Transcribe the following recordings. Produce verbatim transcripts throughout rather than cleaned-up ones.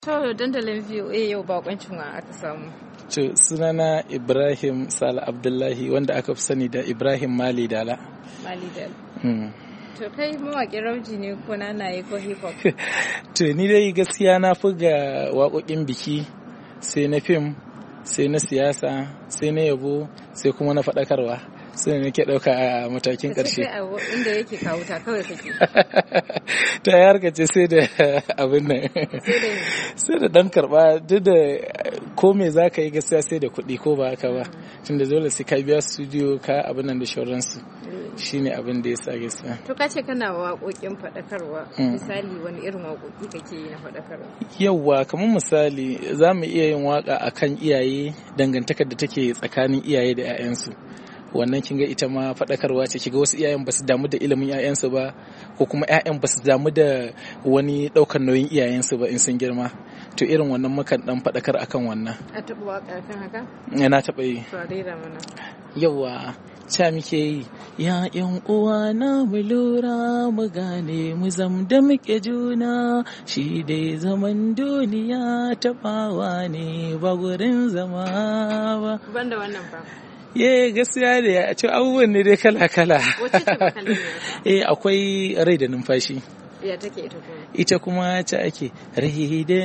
To dandalin V O A yau bakoncin wa aka samu. To sunana Ibrahim Sala Abdullahi wanda aka fi sani da Ibrahim Mali Dala. Mali Dala. Mm. To kai mawaƙin rauji ne ko nanaye ko hip hop? To ni dai gaskiya na fi ga waƙoƙin biki, sai na fim, sai na siyasa, sai na yabo, sai kuma na faɗakarwa. Sai ne nake ɗauka a matakin ƙarshe. Sai inda yake kawo ta kawai kake. Ta yi harkace sai da abin nan. Sai da ɗan karɓa duk da ko me za ka yi gaskiya sai da kuɗi ko ba haka ba. Tunda dole sai ka biya studio ka abin nan da shauransu. Shi ne abin da ya sa gaskiya. To ka ce kana waƙoƙin faɗakarwa. Misali wani irin waƙoƙi kake yi na faɗakarwa? Yawwa kamar misali za mu iya yin waƙa akan iyaye, dangantakar da take tsakanin iyaye da 'ya'yansu. Wannan kinga ita ma faɗakarwa ce, kiga wasu iyayen ba su damu da ilimin 'ya'yansu ba, ko kuma 'ya'yan ba su damu da wani ɗaukar nauyin iyayensu ba in sun girma. To irin wannan mukan ɗan faɗakar akan wannan. A taɓa waƙa kan haka? Na taɓa yi. To rera mana. Yawwa ca muke yi, ya ƴan uwa na mu lura mu gane mu zam da muke juna, shi dai zaman duniya taɓawa ne ba gurin zama ba. Banda wannan ba. Ye gaskiya da ya ce abubuwan ne dai kala-kala. Wacce ce ba kalli Eh akwai rai da numfashi. Ya take ita kuma? Ita kuma ta ake rai da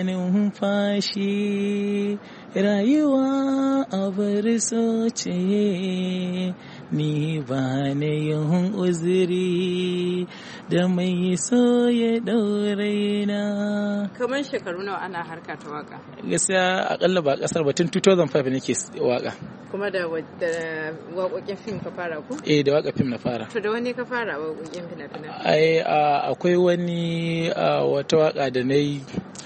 numfashi, rayuwa a bar so ce, ni ba na yin uzuri da mai so ya ɗaure na. Kamar shekaru nawa ana harka ta waka? Gaskiya akalla ba kasar ba tun two thousand five nake waka. Kuma da waƙoƙin fim ka fara ku? Eh da waƙa fim na fara. To da wani ka fara waƙoƙin fina-finai? Ai akwai wani wata waƙa da na yi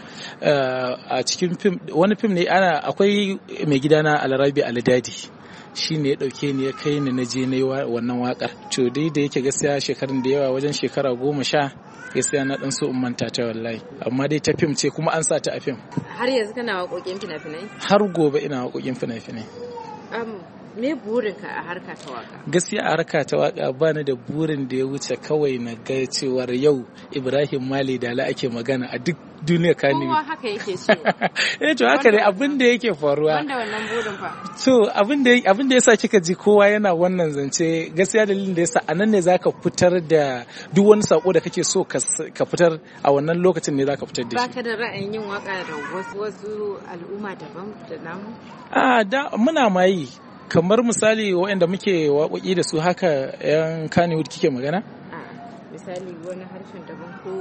a cikin fim, wani fim ne ana akwai mai gidana Alarabi Aladadi. Shi ne ya ɗauke ni ya kai ni na je na yi wannan waƙar. To dai da yake gaskiya shekarun da yawa wajen shekara goma sha gaskiya na ɗan so in manta ta wallahi. Amma dai ta fim ce kuma an sa ta a fim. Har yanzu kana waƙoƙin fina-finai? Har gobe ina waƙoƙin fina-finai. Um, me burinka a harka ta waka? Gaskiya a harka ta waka ba ni da burin da ya wuce kawai na ga cewar yau Ibrahim Mali Dala ake magana a duk duniya kani. Kowa haka yake cewa. Eh to haka ne abin da yake faruwa. Wanda wannan burin fa. So abin da abin da yasa kika ji kowa yana wannan zance, gaskiya dalilin da yasa anan ne zaka fitar da duk wani sako da kake so ka fitar a wannan lokacin ne zaka fitar da shi. Baka da ra'ayin yin waka da wasu wasu al'umma daban da namu? Ah da muna ma yi. Kamar misali waɗanda muke waƙoƙi da su haka 'yan Kannywood kike magana? A misali wani harshen daban ko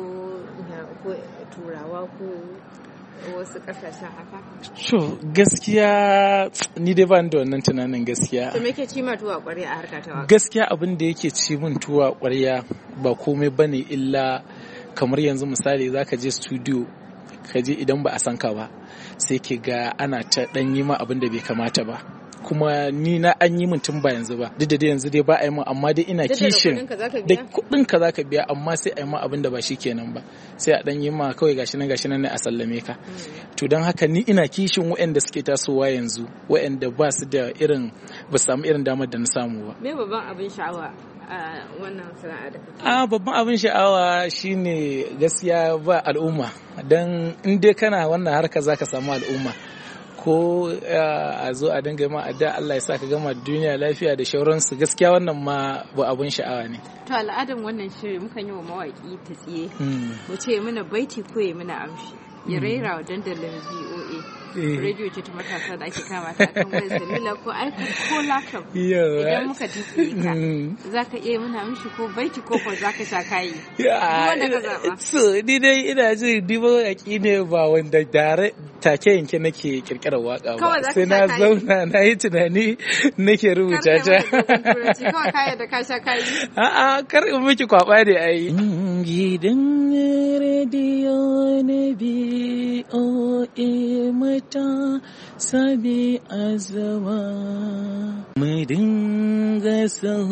ko turawa ko wasu ƙasashen haka? To gaskiya ni dai ban da wannan tunanin gaskiya. To me ke ci ma tuwa ƙwarya a harka ta waƙa? Gaskiya abin da yake ci min tuwa ƙwarya ba komai bane illa kamar yanzu misali zaka je studio ka je idan ba a san ka ba sai ki ga ana ta ɗan yi ma abin da bai kamata ba. Kuma ni na an yi min tun ba yanzu ba, duk da dai yanzu dai ba a yi min, amma dai ina kishin da kuɗin ka zaka biya, amma sai a yi ma abin da ba shi kenan ba, sai a dan yi ma kawai gashi nan gashi nan ne a sallame ka. To don haka ni ina kishin waɗanda suke tasowa yanzu, waɗanda ba su da irin ba su samu irin damar da na samu ba. Me babban abin sha'awa a wannan sana'a da kake? A babban abin sha'awa shine gaskiya ba al'umma, dan in dai kana wannan harka zaka samu al'umma. Ko a zo a dinga ma adda Allah ya sa ka gama duniya lafiya da shauransu, gaskiya wannan ma ba abun sha'awa ne. To al'adan wannan shiri mukan yi wa mawaki ta tsiye mu ce mana baiti ko ya mana amshi ya raira wa dandalin V O A. Radio ce ta matasa da ake kama ta kan wayar salula ko iPad ko laptop. Idan muka tsiye ka za ka iya mana amshi ko baiti ko ko za ka sha kayi. Wanda ka zaba. So ni dai ina jin dibo aki ne ba wanda dare take yanke nake kirkirar waka ba, sai na zauna na yi tunani nake rubuta ta. Kawai kaya da ka sha kayi. A'a kar in miki kwaba da ai. Gidan rediyo na V O A mata sabi azama, mu dinga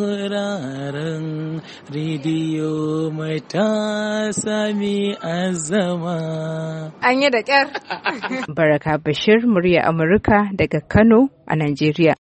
sauraron rediyo mata sami azama. An yi da ƙyar. Baraka Bashir, murya Amurka daga Kano a Najeriya.